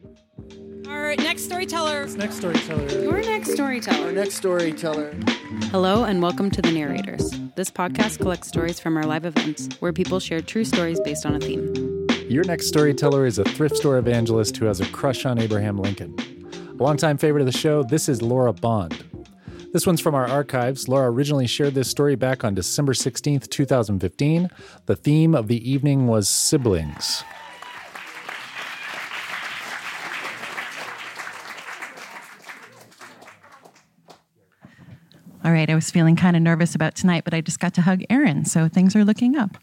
Our next storyteller. Next storyteller. Your next storyteller. Our next storyteller. Hello and welcome to The Narrators. This podcast collects stories from our live events where people share true stories based on a theme. Your next storyteller is a thrift store evangelist who has a crush on Abraham Lincoln. A longtime favorite of the show, this is Laura Bond. This one's from our archives. Laura originally shared this story back on December 16th, 2015. The theme of the evening was siblings. All right, I was feeling kind of nervous about tonight, but I just got to hug Aaron, so things are looking up.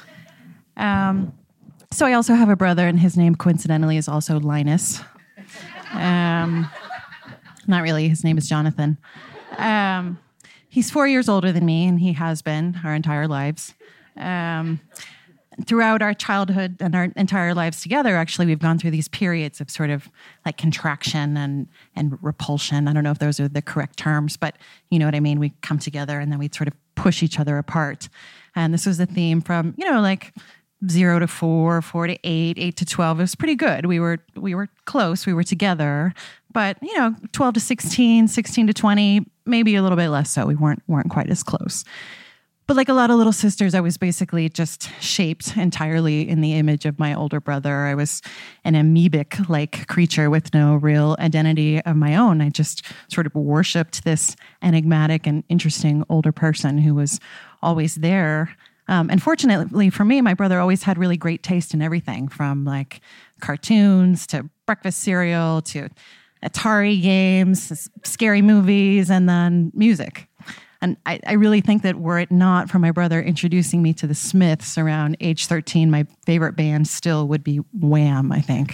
So I also have a brother, and his name, coincidentally, is also Linus. Not really, his name is Jonathan. He's 4 years older than me, and he has been our entire lives. Throughout our childhood and our entire lives together, actually, we've gone through these periods of sort of like contraction and repulsion. I don't know if those are the correct terms, but you know what I mean? We come together and then we sort of push each other apart. And this was the theme from, like 0 to 4, 4 to 8, 8 to 12. It was pretty good. We were close. We were together. But, 12 to 16, 16 to 20, maybe a little bit less so. We weren't quite as close. But like a lot of little sisters, I was basically just shaped entirely in the image of my older brother. I was an amoebic-like creature with no real identity of my own. I just sort of worshipped this enigmatic and interesting older person who was always there. And fortunately for me, my brother always had really great taste in everything, from like cartoons to breakfast cereal to Atari games, scary movies, and then music. And I really think that were it not for my brother introducing me to the Smiths around age 13, my favorite band still would be Wham, I think.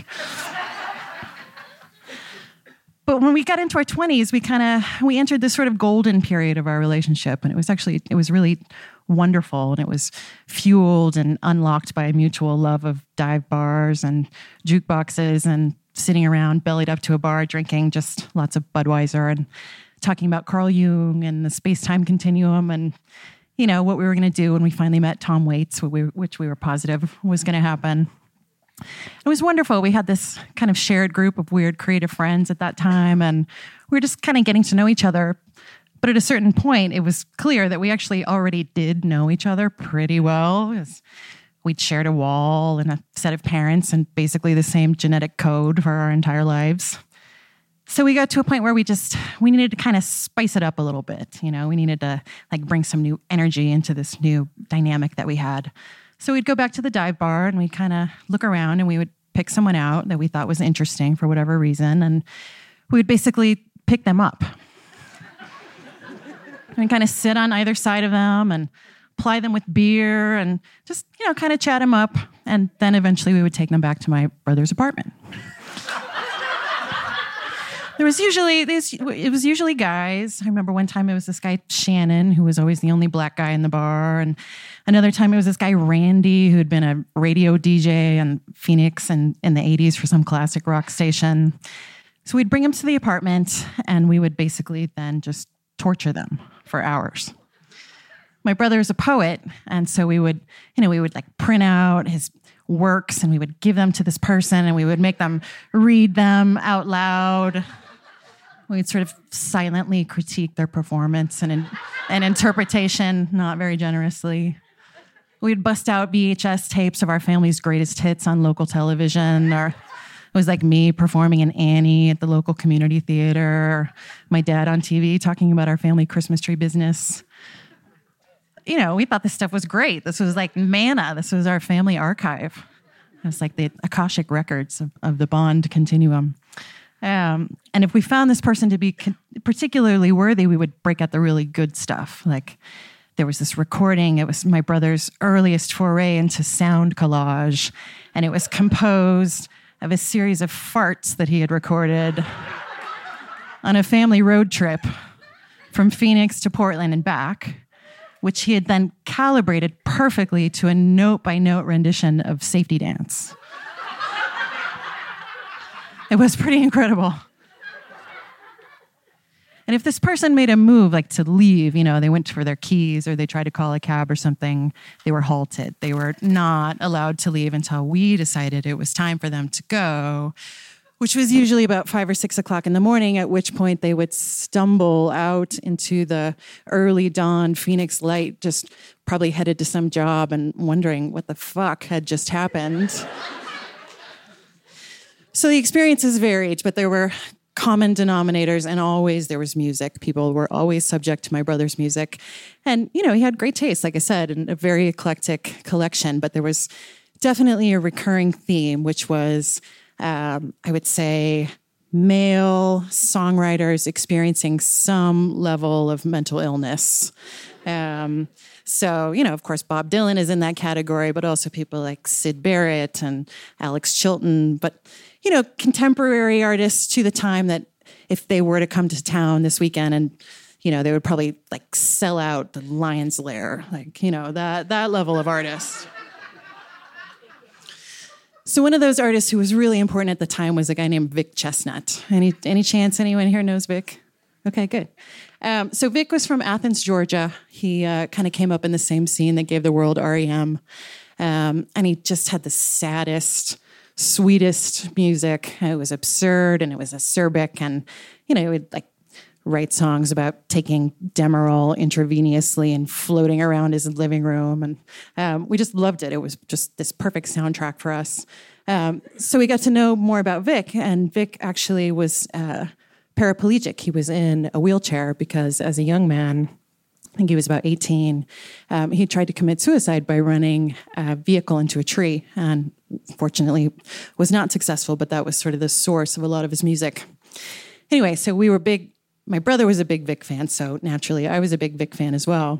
But when we got into our 20s, we entered this sort of golden period of our relationship. And it was really wonderful. And it was fueled and unlocked by a mutual love of dive bars and jukeboxes and sitting around bellied up to a bar, drinking just lots of Budweiser and talking about Carl Jung and the space-time continuum and, what we were going to do when we finally met Tom Waits, which we were positive was going to happen. It was wonderful. We had this kind of shared group of weird creative friends at that time, and we were just kind of getting to know each other. But at a certain point, it was clear that we actually already did know each other pretty well. We'd shared a wall and a set of parents and basically the same genetic code for our entire lives. So we got to a point where we needed to kind of spice it up a little bit. We needed to bring some new energy into this new dynamic that we had. So we'd go back to the dive bar and we'd kind of look around and we would pick someone out that we thought was interesting for whatever reason. And we would basically pick them up. And kind of sit on either side of them and ply them with beer and just, kind of chat them up. And then eventually we would take them back to my brother's apartment. It was usually guys. I remember one time it was this guy, Shannon, who was always the only black guy in the bar. And another time it was this guy, Randy, who had been a radio DJ in Phoenix and in the 80s for some classic rock station. So we'd bring them to the apartment and we would basically then just torture them for hours. My brother is a poet, and so we would print out his works and we would give them to this person and we would make them read them out loud. We'd sort of silently critique their performance and interpretation, not very generously. We'd bust out VHS tapes of our family's greatest hits on local television, or it was like me performing in Annie at the local community theater, or my dad on TV talking about our family Christmas tree business. We thought this stuff was great. This was like manna. This was our family archive. It was like the Akashic records of the Bond continuum. And if we found this person to be particularly worthy, we would break out the really good stuff. Like there was this recording. It was my brother's earliest foray into sound collage. And it was composed of a series of farts that he had recorded on a family road trip from Phoenix to Portland and back, which he had then calibrated perfectly to a note-by-note rendition of Safety Dance. It was pretty incredible. And if this person made a move, like to leave, they went for their keys or they tried to call a cab or something, they were halted. They were not allowed to leave until we decided it was time for them to go, which was usually about 5 or 6 o'clock in the morning, at which point they would stumble out into the early dawn Phoenix light, just probably headed to some job and wondering what the fuck had just happened. So the experiences varied, but there were common denominators, and always there was music. People were always subject to my brother's music. And, he had great taste, like I said, and a very eclectic collection, but there was definitely a recurring theme, which was, I would say, male songwriters experiencing some level of mental illness. So, of course, Bob Dylan is in that category, but also people like Syd Barrett and Alex Chilton. But, contemporary artists to the time that if they were to come to town this weekend and, they would probably sell out the Lion's Lair, that level of artist. So one of those artists who was really important at the time was a guy named Vic Chestnut. Any chance anyone here knows Vic? Okay, good. So Vic was from Athens, Georgia. He kind of came up in the same scene that gave the world REM. And he just had the saddest, sweetest music. It was absurd and it was acerbic. And, he would write songs about taking Demerol intravenously and floating around his living room. And we just loved it. It was just this perfect soundtrack for us. So we got to know more about Vic. And Vic actually was paraplegic. He was in a wheelchair because as a young man, I think he was about 18, he tried to commit suicide by running a vehicle into a tree, and fortunately was not successful, but that was sort of the source of a lot of his music. Anyway, so we were big. My brother was a big Vic fan, so naturally I was a big Vic fan as well.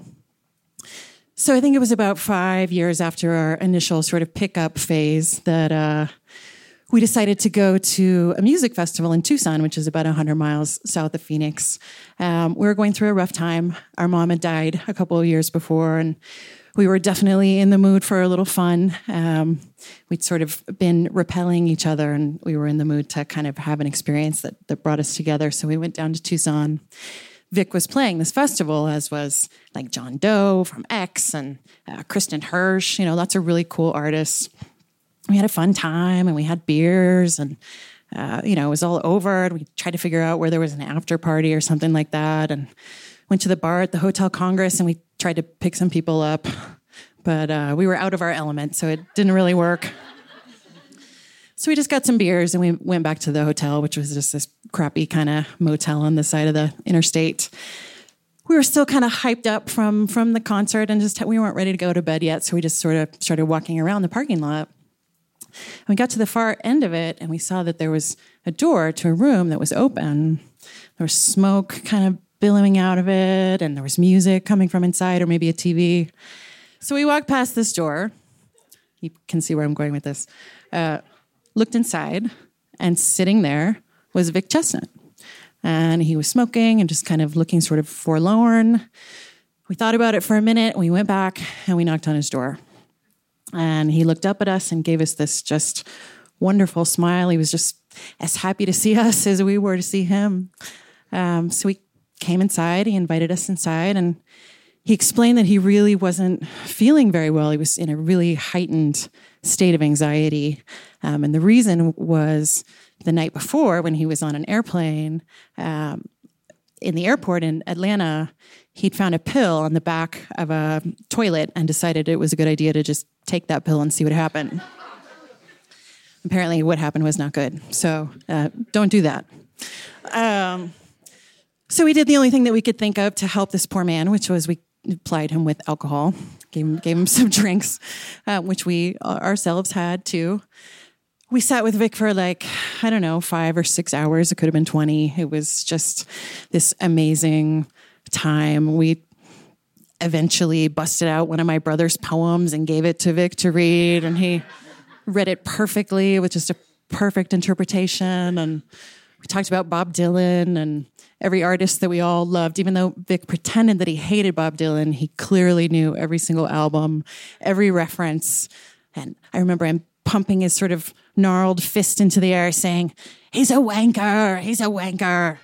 So I think it was about 5 years after our initial sort of pickup phase that we decided to go to a music festival in Tucson, which is about 100 miles south of Phoenix. We were going through a rough time. Our mom had died a couple of years before, and we were definitely in the mood for a little fun. We'd sort of been repelling each other, and we were in the mood to kind of have an experience that brought us together. So we went down to Tucson. Vic was playing this festival, as was John Doe from X and Kristen Hirsch, lots of really cool artists. We had a fun time and we had beers and, it was all over. And we tried to figure out where there was an after party or something like that, and went to the bar at the Hotel Congress and we tried to pick some people up, but we were out of our element, so it didn't really work. So we just got some beers and we went back to the hotel, which was just this crappy kind of motel on the side of the interstate. We were still kind of hyped up from the concert and we weren't ready to go to bed yet, so we just sort of started walking around the parking lot. And we got to the far end of it and we saw that there was a door to a room that was open. There was smoke kind of billowing out of it, and there was music coming from inside, or maybe a TV. So we walked past this door. You can see where I'm going with this. Looked inside, and sitting there was Vic Chestnut. And he was smoking and just kind of looking sort of forlorn. We thought about it for a minute, and we went back, and we knocked on his door. And he looked up at us and gave us this just wonderful smile. He was just as happy to see us as we were to see him. So we came inside, he invited us inside, and he explained that he really wasn't feeling very well. He was in a really heightened state of anxiety. And the reason was the night before, when he was on an airplane in the airport in Atlanta, he'd found a pill on the back of a toilet and decided it was a good idea to just take that pill and see what happened. Apparently what happened was not good. So don't do that. So we did the only thing that we could think of to help this poor man, which was we plied him with alcohol, gave him some drinks, which we ourselves had too. We sat with Vic for 5 or 6 hours. It could have been 20. It was just this amazing time. We eventually busted out one of my brother's poems and gave it to Vic to read, and he read it perfectly with just a perfect interpretation. And we talked about Bob Dylan and every artist that we all loved. Even though Vic pretended that he hated Bob Dylan, he clearly knew every single album, every reference. And I remember him pumping his sort of gnarled fist into the air saying, "He's a wanker, he's a wanker."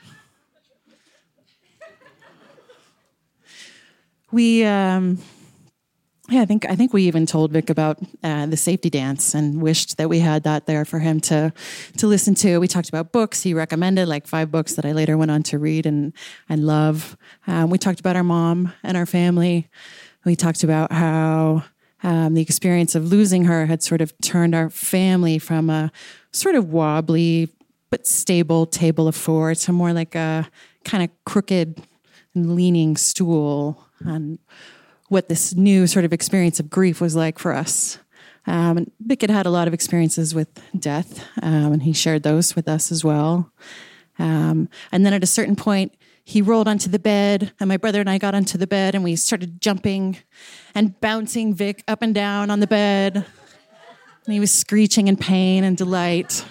We Yeah, I think we even told Vic about the safety dance and wished that we had that there for him to listen to. We talked about books. He recommended like 5 books that I later went on to read and love. We talked about our mom and our family. We talked about how the experience of losing her had sort of turned our family from a sort of wobbly but stable table of 4 to more like a kind of crooked and leaning stool, and what this new sort of experience of grief was like for us. And Vic had a lot of experiences with death, and he shared those with us as well. And then at a certain point, he rolled onto the bed, and my brother and I got onto the bed, and we started jumping and bouncing Vic up and down on the bed. And he was screeching in pain and delight.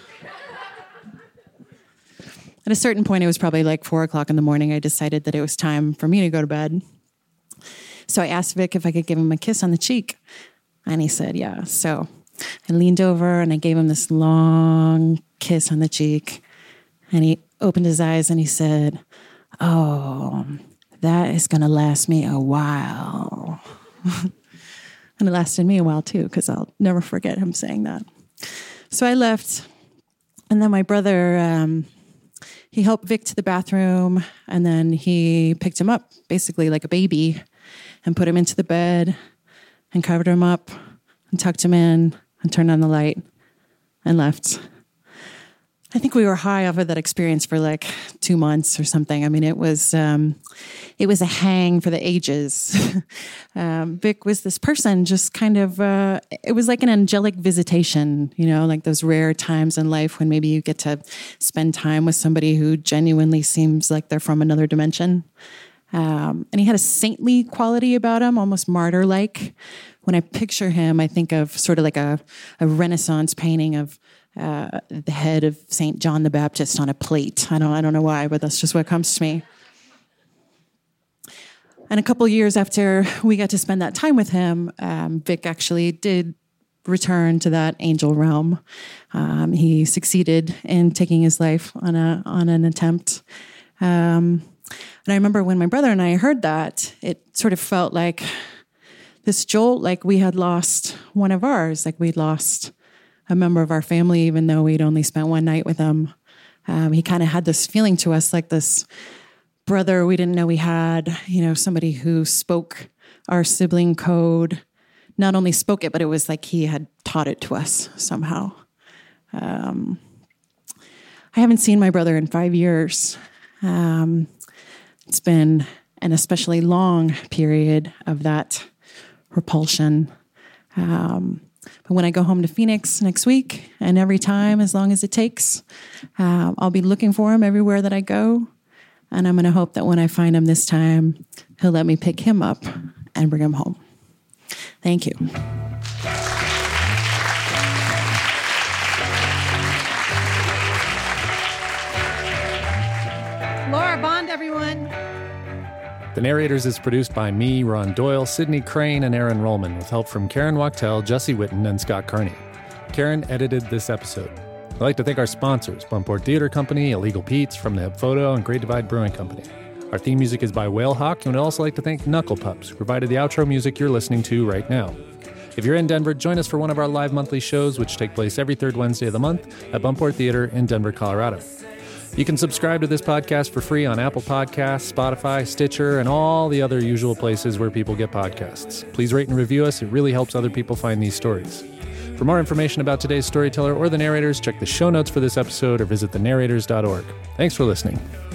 At a certain point, it was probably like 4:00 in the morning, I decided that it was time for me to go to bed. So I asked Vic if I could give him a kiss on the cheek, and he said, yeah. So I leaned over and I gave him this long kiss on the cheek, and he opened his eyes and he said, oh, that is going to last me a while. And it lasted me a while too, because I'll never forget him saying that. So I left, and then my brother, he helped Vic to the bathroom, and then he picked him up basically like a baby and put him into the bed and covered him up and tucked him in and turned on the light and left. I think we were high off of that experience for like 2 months or something. I mean, it was a hang for the ages. Vic was this person, just kind of, it was like an angelic visitation, you know, like those rare times in life when maybe you get to spend time with somebody who genuinely seems like they're from another dimension. And he had a saintly quality about him, almost martyr-like. When I picture him, I think of sort of like a Renaissance painting of the head of St. John the Baptist on a plate. I don't know why, but that's just what comes to me. And a couple years after we got to spend that time with him, Vic actually did return to that angel realm. He succeeded in taking his life on an attempt. And I remember when my brother and I heard that, it sort of felt like this jolt, like we had lost one of ours, like we'd lost a member of our family, even though we'd only spent one night with him. He kind of had this feeling to us, like this brother we didn't know we had, you know, somebody who spoke our sibling code, not only spoke it, but it was like he had taught it to us somehow. I haven't seen my brother in 5 years. It's been an especially long period of that repulsion. But when I go home to Phoenix next week, and every time, as long as it takes, I'll be looking for him everywhere that I go. And I'm going to hope that when I find him this time, he'll let me pick him up and bring him home. Thank you. Laura Bond, everyone. The Narrators is produced by me, Ron Doyle, Sydney Crane, and Aaron Rollman, with help from Karen Wachtel, Jesse Witten, and Scott Carney. Karen edited this episode. I'd like to thank our sponsors, Buntport Theater Company, Illegal Pete's, From the Hip Photo, and Great Divide Brewing Company. Our theme music is by Whalehawk, and we'd also like to thank Knuckle Pups, who provided the outro music you're listening to right now. If you're in Denver, join us for one of our live monthly shows, which take place every third Wednesday of the month at Buntport Theater in Denver, Colorado. You can subscribe to this podcast for free on Apple Podcasts, Spotify, Stitcher, and all the other usual places where people get podcasts. Please rate and review us. It really helps other people find these stories. For more information about today's storyteller or the narrators, check the show notes for this episode or visit thenarrators.org. Thanks for listening.